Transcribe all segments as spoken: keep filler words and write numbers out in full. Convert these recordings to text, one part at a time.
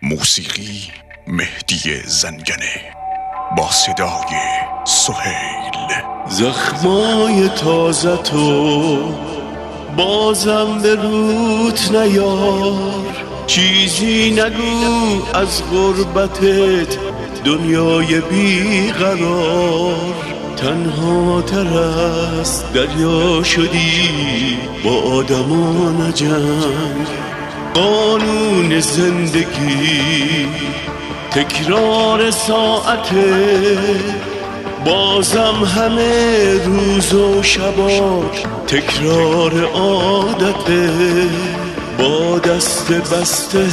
موسیقی مهدی زنگنه با صدای سهیل. زخمای تازه تو بازم به روت نیار، چیزی نگو از غربتت دنیای بیقرار. تنها تر از دریا شدی با آدمان جنگ، قانون زندگی تکرار ساعته، بازم همه روز و شبات تکرار عادته. با دست بسته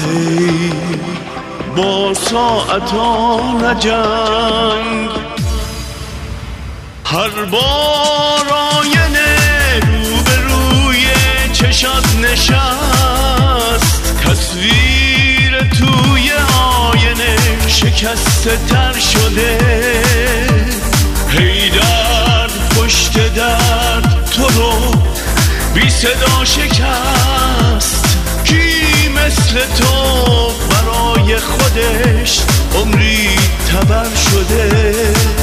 با ساعتان جنگ، هر بار آینه رو به روی چشات نشست، تصویر توی آینه شکسته تر شده. هی درد پشت درد تو رو بی صدا شکست. کی مثل تو برای خودش عمری تبر شده؟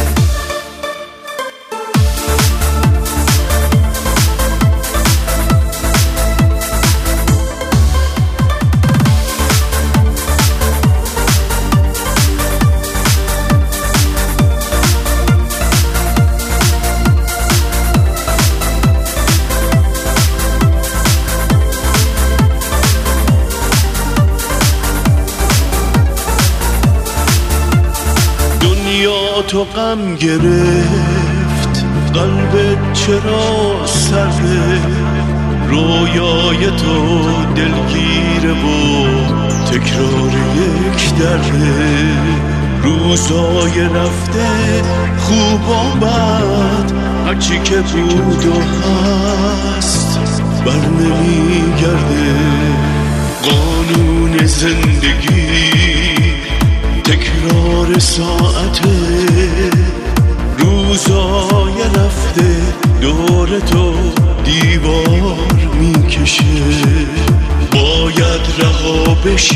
تو غم گرفت قلبت چرا سرده؟ رویای تو دلگیره و تکرار یک درده. روزای رفته خوب و بد هرچی که بود و هست بر نمیگرده. قانون زندگی تکرار ساعته، روزا